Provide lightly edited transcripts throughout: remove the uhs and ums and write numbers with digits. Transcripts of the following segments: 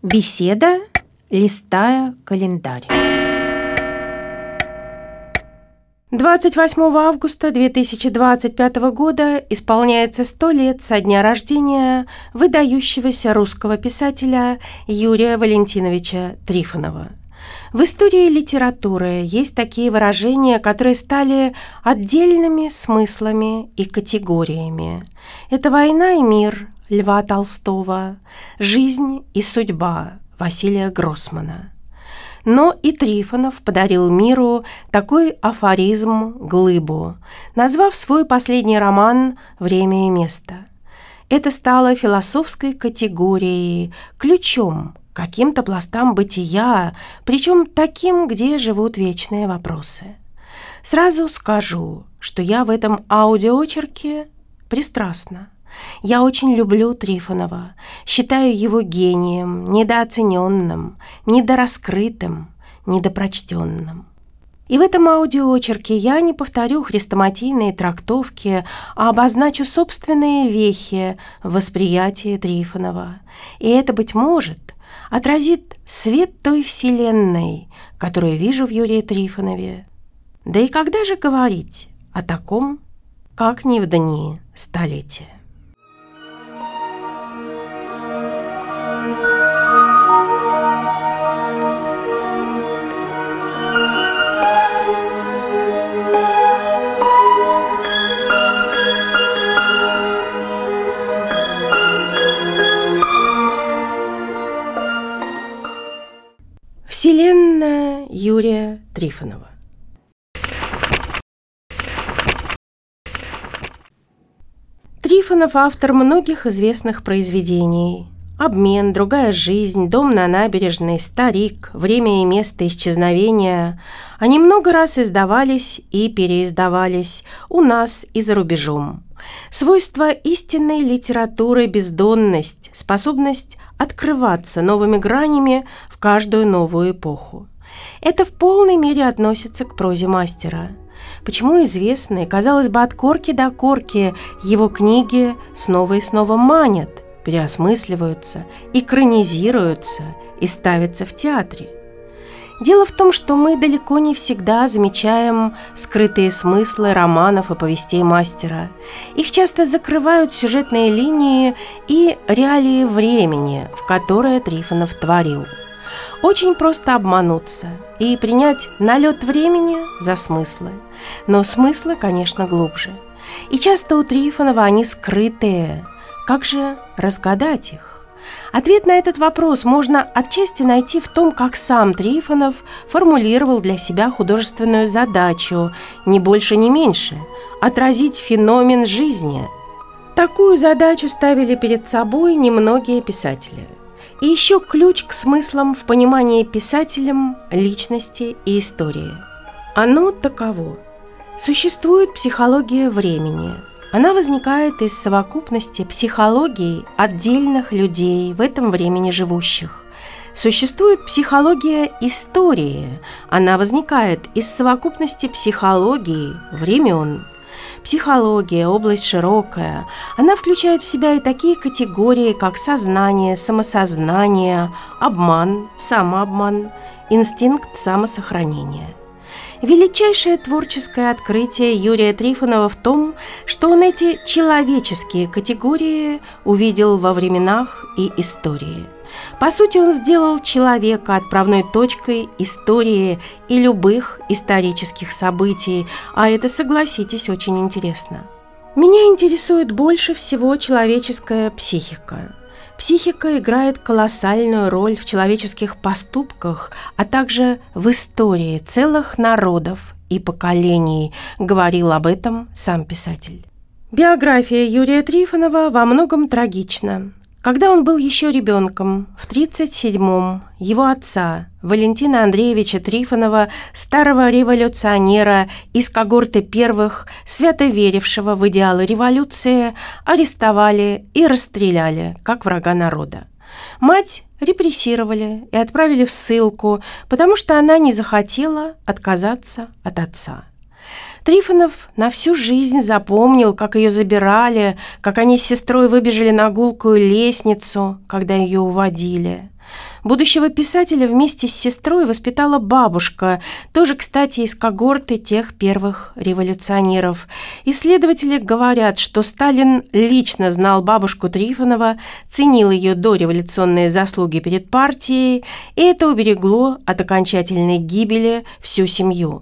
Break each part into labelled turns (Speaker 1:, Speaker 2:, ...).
Speaker 1: Беседа, листая календарь. 28 августа 2025 года исполняется 100 лет со дня рождения выдающегося русского писателя Юрия Валентиновича Трифонова. В истории литературы есть такие выражения, которые стали отдельными смыслами и категориями. Это «Война и мир» Льва Толстого, «Жизнь и судьба» Василия Гроссмана. Но и Трифонов подарил миру такой афоризм «Глыбу», назвав свой последний роман «Время и место». Это стало философской категорией, ключом к каким-то пластам бытия, причем таким, где живут вечные вопросы. Сразу скажу, что я в этом аудиоочерке пристрастна. Я очень люблю Трифонова, считаю его гением, недооцененным, недораскрытым, недопрочтенным. И в этом аудиоочерке я не повторю хрестоматийные трактовки, а обозначу собственные вехи в восприятии Трифонова. И это, быть может, отразит свет той вселенной, которую вижу в Юрии Трифонове. Да и когда же говорить о таком, как не в дни столетия? Вселенная Юрия Трифонова. Трифонов – автор многих известных произведений: «Обмен», «Другая жизнь», «Дом на набережной», «Старик», «Время и место исчезновения». Они много раз издавались и переиздавались у нас и за рубежом. Свойство истинной литературы – бездонность, способность открываться новыми гранями в каждую новую эпоху. Это в полной мере относится к прозе мастера. Почему известные, казалось бы, от корки до корки его книги снова и снова манят, переосмысливаются, экранизируются и ставятся в театре? Дело в том, что мы далеко не всегда замечаем скрытые смыслы романов и повестей мастера. Их часто закрывают сюжетные линии и реалии времени, в которое Трифонов творил. Очень просто обмануться и принять налет времени за смыслы. Но смыслы, конечно, глубже. И часто у Трифонова они скрытые. Как же разгадать их? Ответ на этот вопрос можно отчасти найти в том, как сам Трифонов формулировал для себя художественную задачу, ни больше, ни меньше – отразить феномен жизни. Такую задачу ставили перед собой немногие писатели. И еще ключ к смыслам в понимании писателем личности и истории. Оно таково. Существует психология времени. Она возникает из совокупности психологий отдельных людей в этом времени живущих. Существует психология истории. Она возникает из совокупности психологий времен. Психология – область широкая. Она включает в себя и такие категории, как сознание, самосознание, обман, самообман, инстинкт самосохранения. Величайшее творческое открытие Юрия Трифонова в том, что он эти человеческие категории увидел во временах и истории. По сути, он сделал человека отправной точкой истории и любых исторических событий, а это, согласитесь, очень интересно. Меня интересует больше всего человеческая психика. Психика играет колоссальную роль в человеческих поступках, а также в истории целых народов и поколений, говорил об этом сам писатель. Биография Юрия Трифонова во многом трагична. Когда он был еще ребенком, в 1937-м его отца, Валентина Андреевича Трифонова, старого революционера из когорты первых, свято верившего в идеалы революции, арестовали и расстреляли, как врага народа. Мать репрессировали и отправили в ссылку, потому что она не захотела отказаться от отца. Трифонов на всю жизнь запомнил, как ее забирали, как они с сестрой выбежали на гулкую лестницу, когда ее уводили. Будущего писателя вместе с сестрой воспитала бабушка, тоже, кстати, из когорты тех первых революционеров. Исследователи говорят, что Сталин лично знал бабушку Трифонова, ценил ее дореволюционные заслуги перед партией, и это уберегло от окончательной гибели всю семью.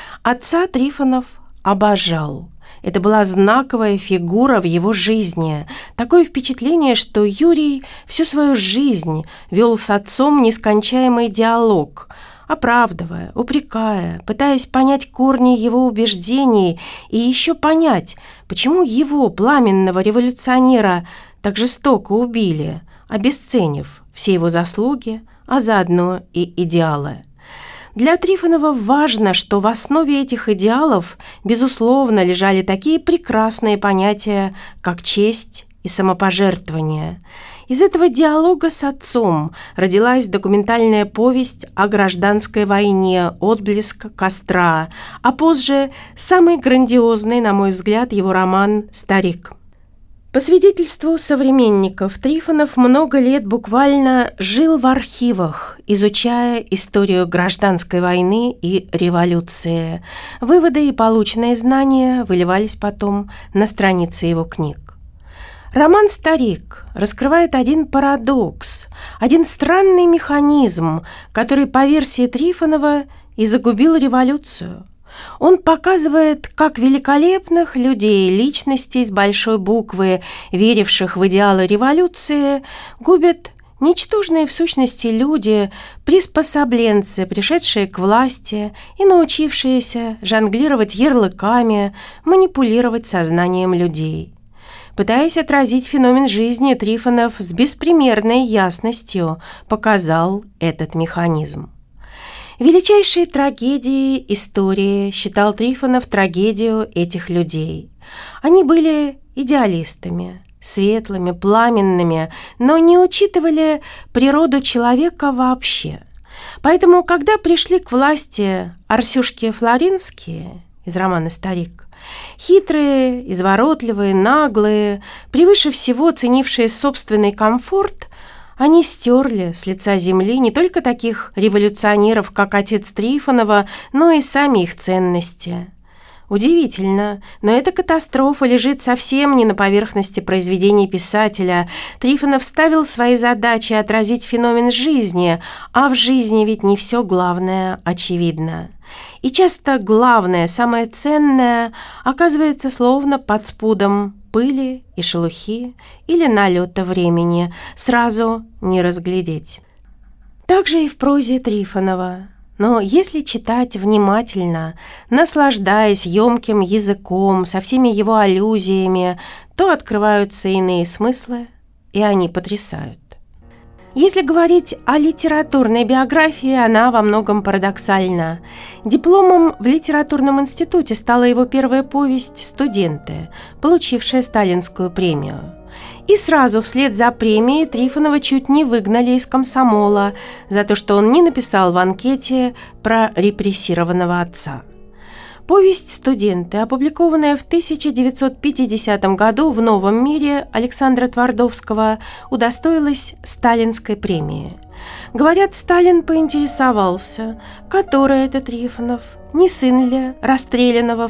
Speaker 1: Отца Трифонов обожал. Это была знаковая фигура в его жизни. Такое впечатление, что Юрий всю свою жизнь вел с отцом нескончаемый диалог, оправдывая, упрекая, пытаясь понять корни его убеждений и еще понять, почему его, пламенного революционера, так жестоко убили, обесценив все его заслуги, а заодно и идеалы. Для Трифонова важно, что в основе этих идеалов, безусловно, лежали такие прекрасные понятия, как честь и самопожертвование. Из этого диалога с отцом родилась документальная повесть о гражданской войне «Отблеск костра», а позже самый грандиозный, на мой взгляд, его роман «Старик». По свидетельству современников, Трифонов много лет буквально жил в архивах, изучая историю гражданской войны и революции. Выводы и полученные знания выливались потом на страницы его книг. Роман «Старик» раскрывает один парадокс, один странный механизм, который, по версии Трифонова, и загубил революцию. Он показывает, как великолепных людей, личностей с большой буквы, веривших в идеалы революции, губят ничтожные в сущности люди, приспособленцы, пришедшие к власти и научившиеся жонглировать ярлыками, манипулировать сознанием людей. Пытаясь отразить феномен жизни, Трифонов с беспримерной ясностью показал этот механизм. Величайшей трагедией истории считал Трифонов трагедию этих людей. Они были идеалистами, светлыми, пламенными, но не учитывали природу человека вообще. Поэтому, когда пришли к власти Арсюшки Флоринские из романа «Старик», хитрые, изворотливые, наглые, превыше всего ценившие собственный комфорт, они стерли с лица земли не только таких революционеров, как отец Трифонова, но и сами их ценности. Удивительно, но эта катастрофа лежит совсем не на поверхности произведений писателя. Трифонов ставил свои задачи отразить феномен жизни, а в жизни ведь не все главное очевидно. И часто главное, самое ценное оказывается словно под спудом пыли и шелухи или налета времени, сразу не разглядеть. Так же и в прозе Трифонова. Но если читать внимательно, наслаждаясь ёмким языком, со всеми его аллюзиями, то открываются иные смыслы, и они потрясают. Если говорить о литературной биографии, она во многом парадоксальна. Дипломом в литературном институте стала его первая повесть «Студенты», получившая Сталинскую премию. И сразу вслед за премией Трифонова чуть не выгнали из комсомола за то, что он не написал в анкете про репрессированного отца. Повесть «Студенты», опубликованная в 1950 году в «Новом мире» Александра Твардовского, удостоилась Сталинской премии. Говорят, Сталин поинтересовался, который это Трифонов, не сын ли расстрелянного в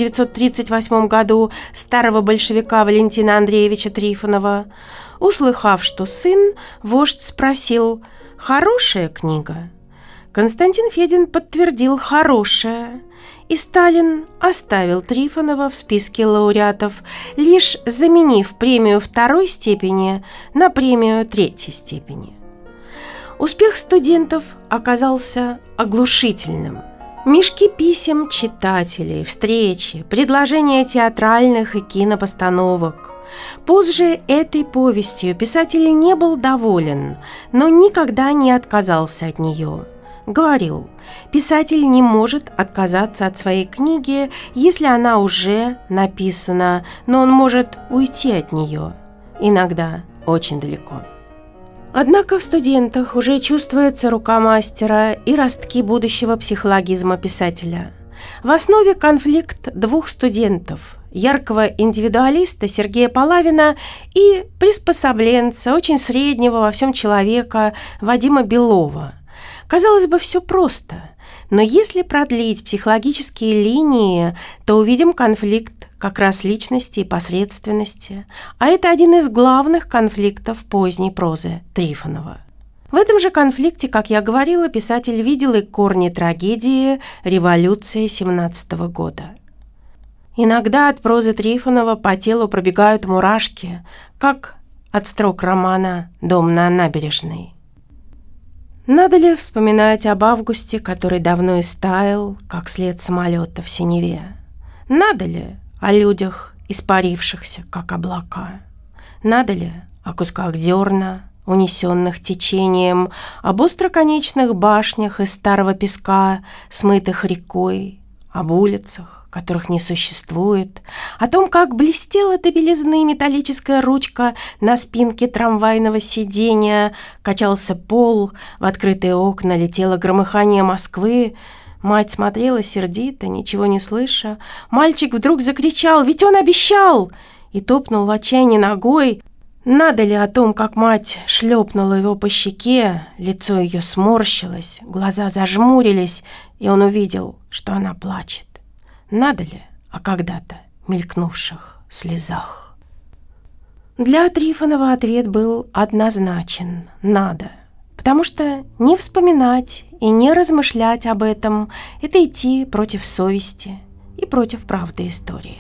Speaker 1: 1938 году старого большевика Валентина Андреевича Трифонова. Услыхав, что сын, вождь спросил: «Хорошая книга?» Константин Федин подтвердил: «Хорошая». И Сталин оставил Трифонова в списке лауреатов, лишь заменив премию второй степени на премию третьей степени. Успех «Студентов» оказался оглушительным. Мешки писем читателей, встречи, предложения театральных и кинопостановок. Позже этой повестью писатель не был доволен, но никогда не отказался от нее. Говорил, писатель не может отказаться от своей книги, если она уже написана, но он может уйти от нее, иногда очень далеко. Однако в «Студентах» уже чувствуется рука мастера и ростки будущего психологизма писателя. В основе конфликт двух студентов, яркого индивидуалиста Сергея Палавина и приспособленца, очень среднего во всем человека Вадима Белова. Казалось бы, все просто, но если продлить психологические линии, то увидим конфликт как раз личности и посредственности, а это один из главных конфликтов поздней прозы Трифонова. В этом же конфликте, как я говорила, писатель видел и корни трагедии революции 17 года. Иногда от прозы Трифонова по телу пробегают мурашки, как от строк романа «Дом на набережной». Надо ли вспоминать об августе, который давно истаял, как след самолета в синеве? Надо ли о людях, испарившихся, как облака? Надо ли о кусках дерна, унесенных течением, об остроконечных башнях из старого песка, смытых рекой, об улицах, которых не существует, о том, как блестела до белизны металлическая ручка на спинке трамвайного сиденья, качался пол, в открытые окна летело громыхание Москвы. Мать смотрела сердито, ничего не слыша. Мальчик вдруг закричал: «Ведь он обещал!» и топнул в отчаянии ногой. Надо ли о том, как мать шлепнула его по щеке, лицо ее сморщилось, глаза зажмурились, и он увидел, что она плачет? Надо ли о когда-то мелькнувших слезах? Для Трифонова ответ был однозначен – надо. Потому что не вспоминать и не размышлять об этом – это идти против совести и против правды истории.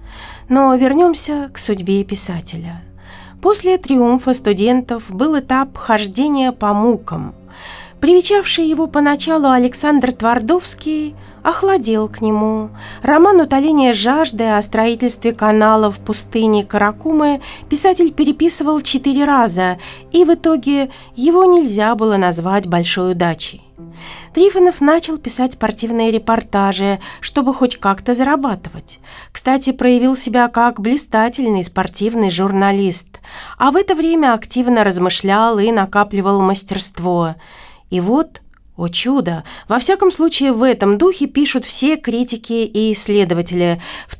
Speaker 1: Но вернемся к судьбе писателя. После триумфа студентов был этап хождения по мукам. Привечавший его поначалу Александр Твардовский охладел к нему. Роман «Утоление жажды» о строительстве канала в пустыне Каракумы писатель переписывал 4 раза, и в итоге его нельзя было назвать большой удачей. Трифонов начал писать спортивные репортажи, чтобы хоть как-то зарабатывать. Кстати, проявил себя как блистательный спортивный журналист, а в это время активно размышлял и накапливал мастерство. И вот, о чудо, во всяком случае в этом духе пишут все критики и исследователи. В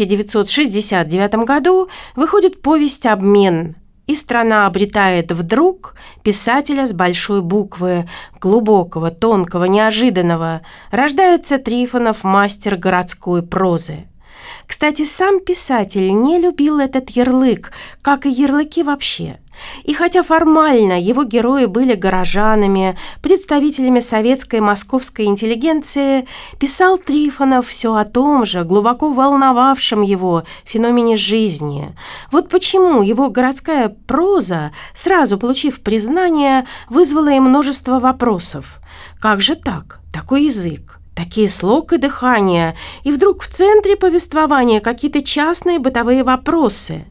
Speaker 1: 1969 году выходит повесть «Обмен», и страна обретает вдруг писателя с большой буквы, глубокого, тонкого, неожиданного. Рождается Трифонов, мастер городской прозы. Кстати, сам писатель не любил этот ярлык, как и ярлыки вообще. И хотя формально его герои были горожанами, представителями советской московской интеллигенции, писал Трифонов все о том же, глубоко волновавшем его феномене жизни. Вот почему его городская проза, сразу получив признание, вызвала и множество вопросов. Как же так? Такой язык? Такие слог и дыхание, и вдруг в центре повествования какие-то частные бытовые вопросы.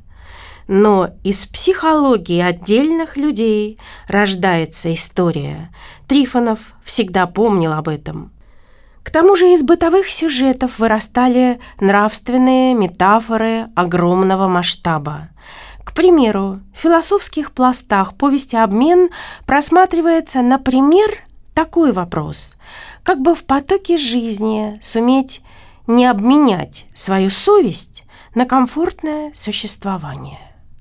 Speaker 1: Но из психологии отдельных людей рождается история. Трифонов всегда помнил об этом. К тому же из бытовых сюжетов вырастали нравственные метафоры огромного масштаба. К примеру, в философских пластах повести «Обмен» просматривается, например, такой вопрос: как бы в потоке жизни суметь не обменять свою совесть на комфортное существование?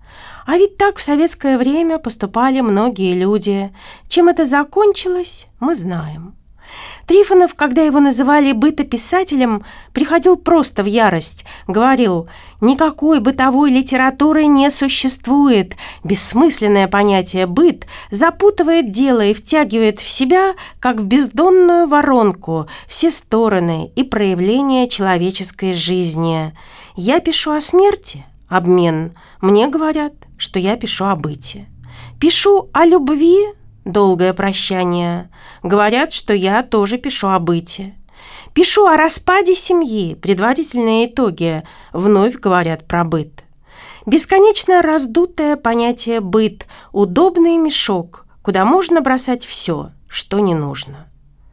Speaker 1: А ведь так в советское время поступали многие люди. Чем это закончилось, мы знаем. Трифонов, когда его называли бытописателем, приходил просто в ярость. Говорил: никакой бытовой литературы не существует. Бессмысленное понятие «быт» запутывает дело и втягивает в себя, как в бездонную воронку, все стороны и проявления человеческой жизни. Я пишу о смерти, обмен. Мне говорят, что я пишу о быте. Пишу о любви, долгое прощание. Говорят, что я тоже пишу о быте. Пишу о распаде семьи, предварительные итоги. Вновь говорят про быт. Бесконечно раздутое понятие «быт» – удобный мешок, куда можно бросать все, что не нужно.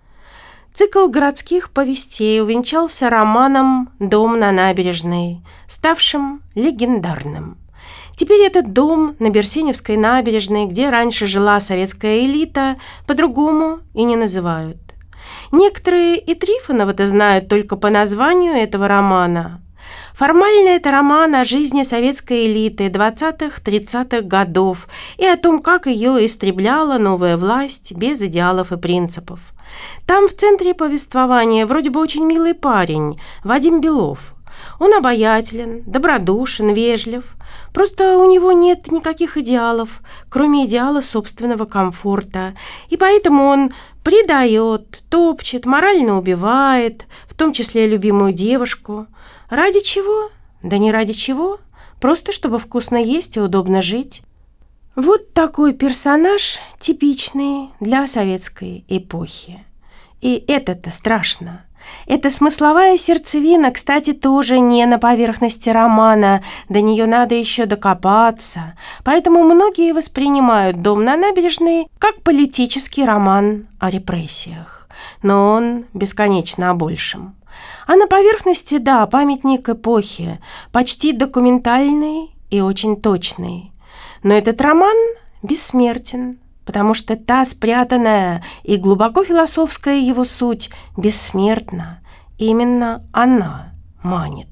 Speaker 1: Цикл городских повестей увенчался романом «Дом на набережной», ставшим легендарным. Теперь этот дом на Берсеневской набережной, где раньше жила советская элита, по-другому и не называют. Некоторые и Трифонова-то знают только по названию этого романа. Формально это роман о жизни советской элиты 20-30-х годов и о том, как ее истребляла новая власть без идеалов и принципов. Там в центре повествования вроде бы очень милый парень, Вадим Белов. Он обаятелен, добродушен, вежлив. Просто у него нет никаких идеалов, кроме идеала собственного комфорта. И поэтому он предает, топчет, морально убивает, в том числе любимую девушку. Ради чего? Да не ради чего. Просто чтобы вкусно есть и удобно жить. Вот такой персонаж типичный для советской эпохи. И это-то страшно. Эта смысловая сердцевина, кстати, тоже не на поверхности романа, до нее надо еще докопаться, поэтому многие воспринимают «Дом на набережной» как политический роман о репрессиях, но он бесконечно о большем. А на поверхности, да, памятник эпохи, почти документальный и очень точный. Но этот роман бессмертен, потому что та спрятанная и глубоко философская его суть бессмертна. Именно она манит.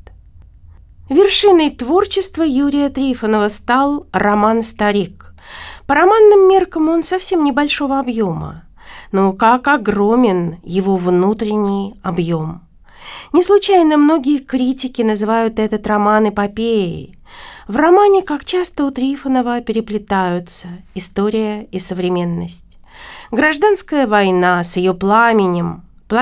Speaker 1: Вершиной творчества Юрия Трифонова стал роман «Старик». По романным меркам он совсем небольшого объема, но как огромен его внутренний объем. Не случайно многие критики называют этот роман эпопеей. В романе, как часто у Трифонова, переплетаются история и современность. Гражданская война с ее пламенем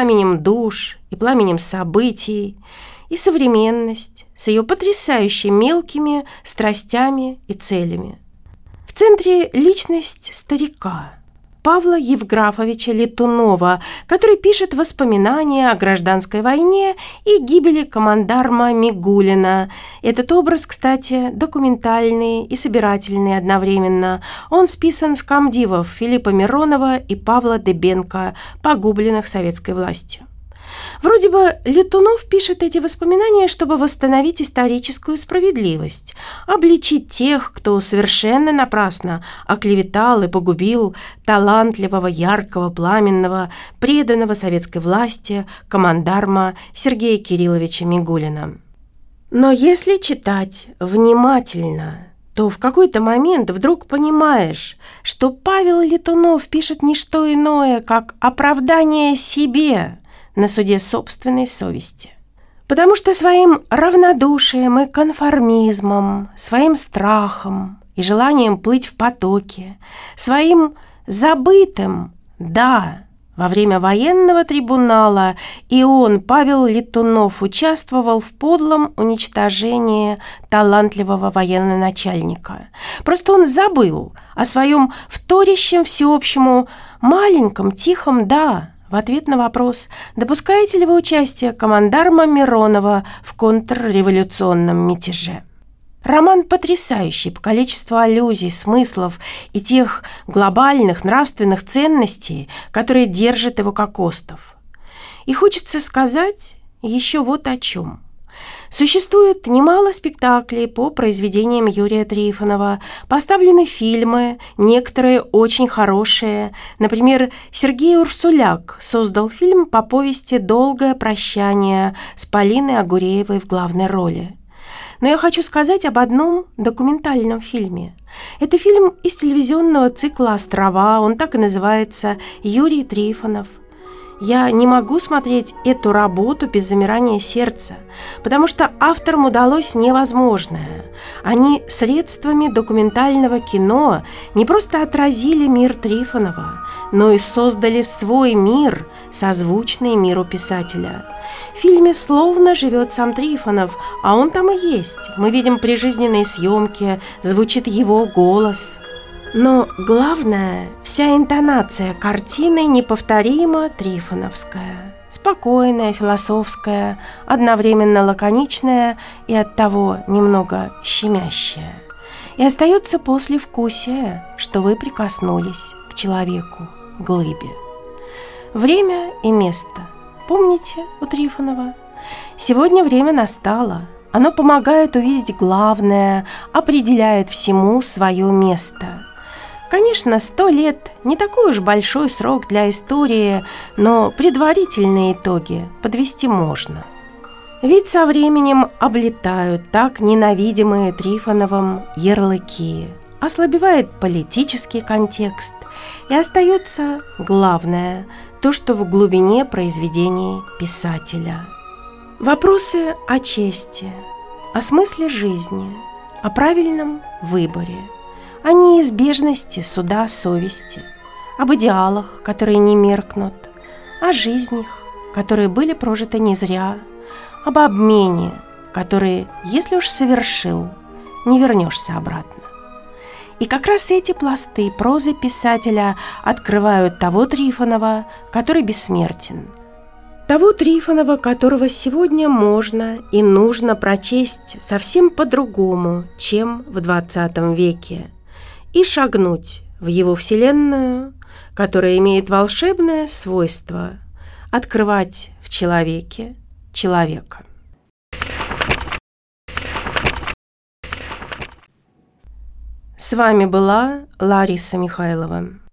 Speaker 1: душ и пламенем событий, и современность с ее потрясающе мелкими страстями и целями. В центре личность старика Павла Евграфовича Летунова, который пишет воспоминания о гражданской войне и гибели командарма Мигулина. Этот образ, кстати, документальный и собирательный одновременно. Он списан с комдивов Филиппа Миронова и Павла Дыбенко, погубленных советской властью. Вроде бы Летунов пишет эти воспоминания, чтобы восстановить историческую справедливость, обличить тех, кто совершенно напрасно оклеветал и погубил талантливого, яркого, пламенного, преданного советской власти командарма Сергея Кирилловича Мигулина. Но если читать внимательно, то в какой-то момент вдруг понимаешь, что Павел Летунов пишет не что иное, как оправдание себе на суде собственной совести. Потому что своим равнодушием и конформизмом, своим страхом и желанием плыть в потоке, своим забытым «да» во время военного трибунала и он, Павел Летунов, участвовал в подлом уничтожении талантливого военачальника. Просто он забыл о своем вторящем всеобщему маленьком тихом «да» в ответ на вопрос, допускаете ли вы участие командарма Миронова в контрреволюционном мятеже. Роман потрясающий по количеству аллюзий, смыслов и тех глобальных нравственных ценностей, которые держат его как остов. И хочется сказать еще вот о чем. Существует немало спектаклей по произведениям Юрия Трифонова, поставлены фильмы, некоторые очень хорошие. Например, Сергей Урсуляк создал фильм по повести «Долгое прощание» с Полиной Агуреевой в главной роли. Но я хочу сказать об одном документальном фильме. Это фильм из телевизионного цикла «Острова», он так и называется «Юрий Трифонов». Я не могу смотреть эту работу без замирания сердца, потому что авторам удалось невозможное. Они средствами документального кино не просто отразили мир Трифонова, но и создали свой мир, созвучный миру писателя. В фильме словно живет сам Трифонов, а он там и есть. Мы видим прижизненные съемки, звучит его голос. Но главное, вся интонация картины неповторимо трифоновская. Спокойная, философская, одновременно лаконичная и оттого немного щемящая. И остается послевкусие, что вы прикоснулись к человеку, глыбе. Время и место. Помните у Трифонова? Сегодня время настало. Оно помогает увидеть главное, определяет всему свое место. Конечно, 100 лет – не такой уж большой срок для истории, но предварительные итоги подвести можно. Ведь со временем облетают так ненавидимые Трифоновым ярлыки, ослабевает политический контекст, и остается главное – то, что в глубине произведений писателя. Вопросы о чести, о смысле жизни, о правильном выборе, о неизбежности суда совести, об идеалах, которые не меркнут, о жизнях, которые были прожиты не зря, об обмене, который, если уж совершил, не вернешься обратно. И как раз эти пласты прозы писателя открывают того Трифонова, который бессмертен. Того Трифонова, которого сегодня можно и нужно прочесть совсем по-другому, чем в XX веке, и шагнуть в его вселенную, которая имеет волшебное свойство открывать в человеке человека. С вами была Лариса Михайлова.